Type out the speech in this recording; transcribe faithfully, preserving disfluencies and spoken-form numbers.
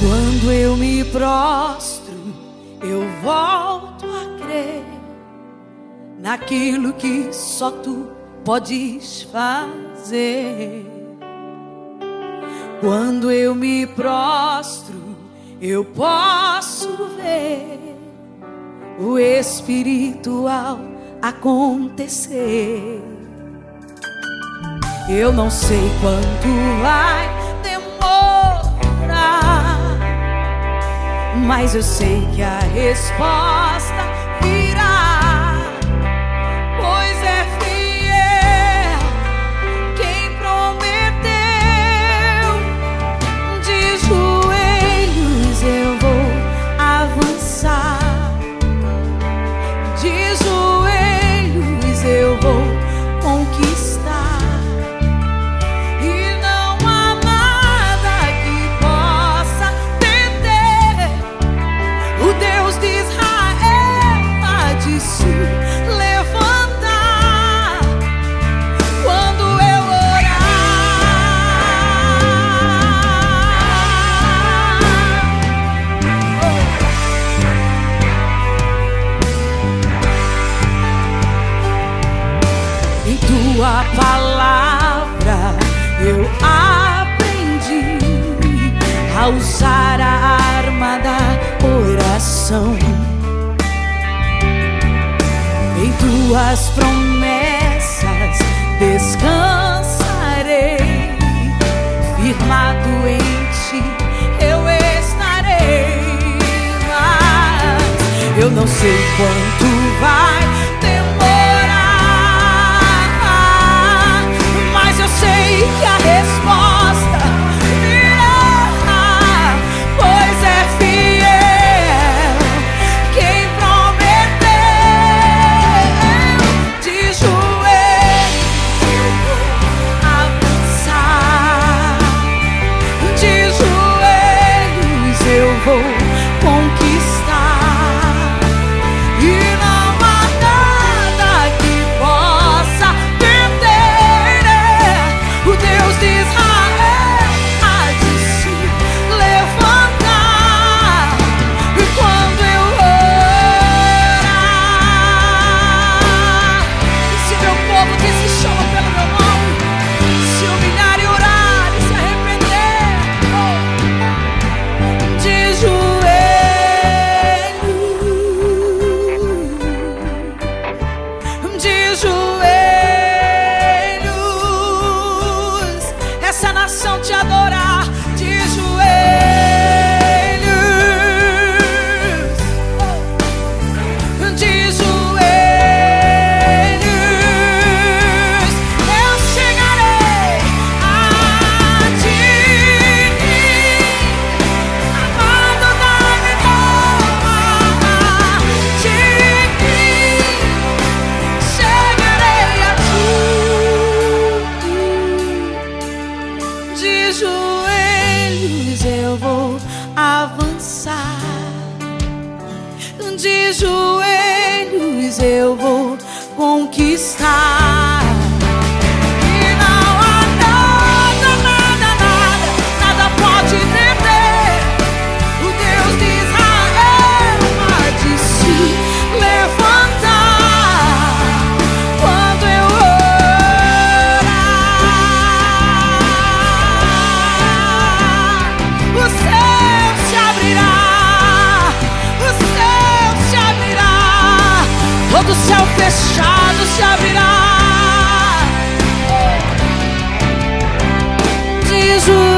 Quando eu me prostro, eu volto a crer naquilo que só tu podes fazer. Quando eu me prostro, eu posso ver o espiritual acontecer. Eu não sei quanto vai demorar, mas eu sei que a resposta virá, pois é fiel quem prometeu. De joelhos eu vou avançar, de joelhos eu vou conquistar. Tua palavra eu aprendi a usar a arma da oração. Em tuas promessas descansarei, firmado em ti eu estarei. Mas eu não sei quanto vai demorar, mas eu sei que a resposta virá, pois é fiel quem prometeu. De joelhos eu vou avançar, de joelhos eu vou conquistar. E não há nada que possa deter o Deus de Israel há de se levantar. E quando eu orar, e se meu povo que se chama pelo meu nome se humilhar e orar e se arrepender, oh, de joelhos, de joelhos, essa nação te adorar. De joelhos, de joelhos, eu chegarei a ti, amado da minha alma. De chegarei a ti, de joelhos eu vou avançar, de joelhos eu vou conquistar. E não há nada, nada, nada, nada pode deter o Deus de Israel há de se levantar. Quando eu orar, o céu se abrirá, o céu se abrirá, todo céu fechado se abrirá. De joelhos